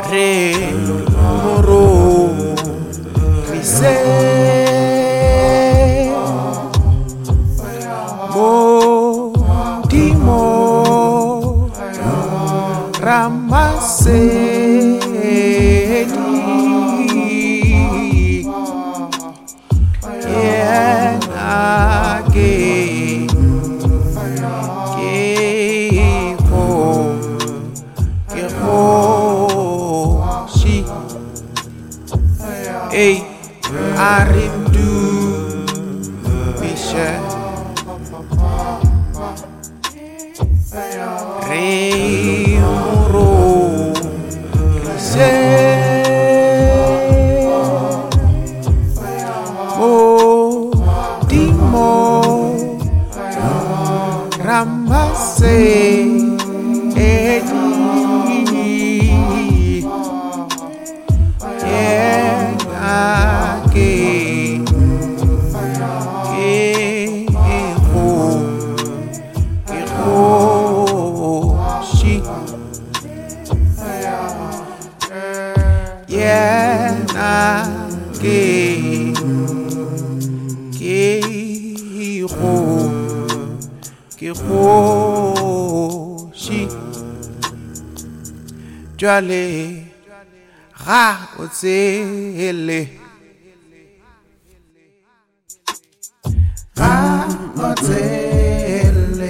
Re moro Rise Mo Dimo Ramaseni Hey, Arim du Michel Re Moro Rise Mo Dimo Ramase Jale Ra Otsele Ra Otsele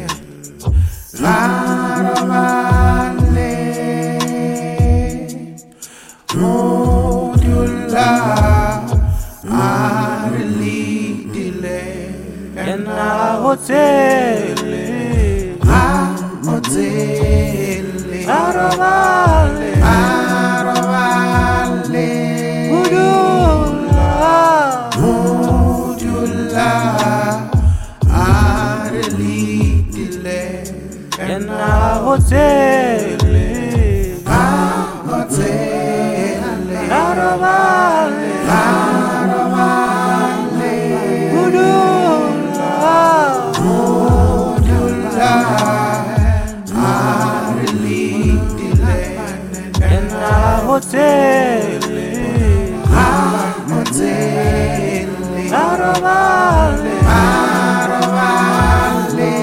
Ra Rovale Modula Arli Dile Ena Otsele Ra Otsele Arovale, Arovale, Mudula, Arli Dile, Ena Hotele, Hotele, Arovale, Arovale, Mudula, Hotele, Hotele, Arovale, Arovale,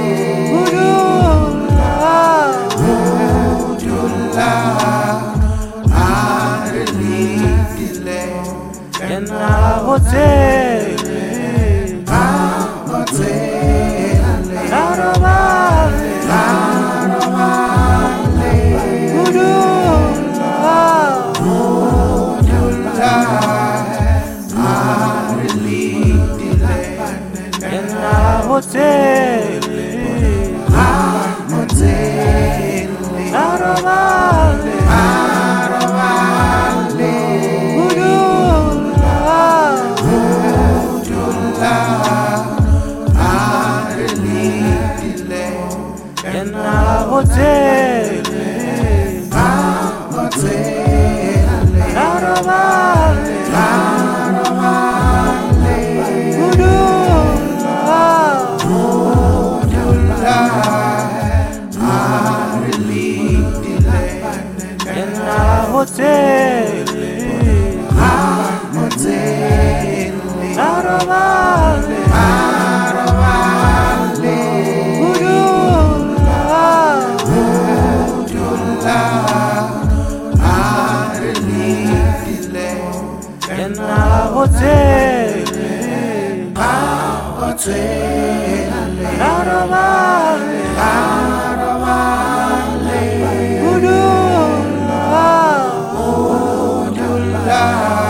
Mudula, Arli Dile, Ena Hotele, Hotele, Arovale, Arovale, Hotele, Hotele, Arovale, Arovale, Mudula, Arli Dile, Ena Hotele, Hotele, Arovale, Arovale, Hotele, Hotele, Arovale, Arovale, Mudula, Arli Dile, Ena Hotele, Hotele, Arovale, Arovale, Mudula,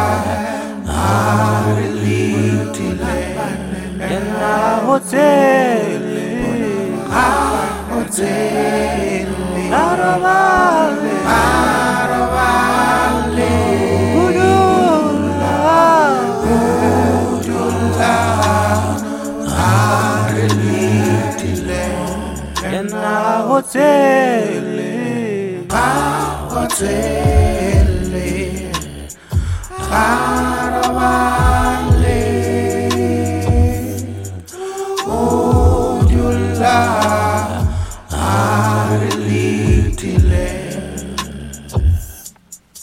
Arli Dile, Ena Hotele, Hotele, Arovale, Arovale, Mudula, Arli Dile, Ena Hotele, Hotele, Arovale, Mudula, Arli Dile.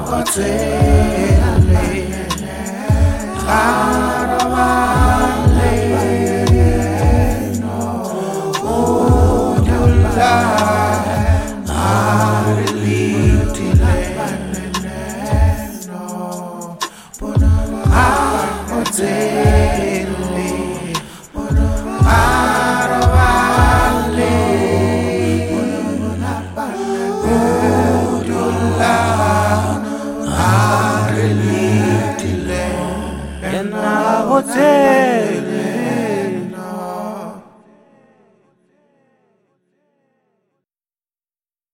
Hotel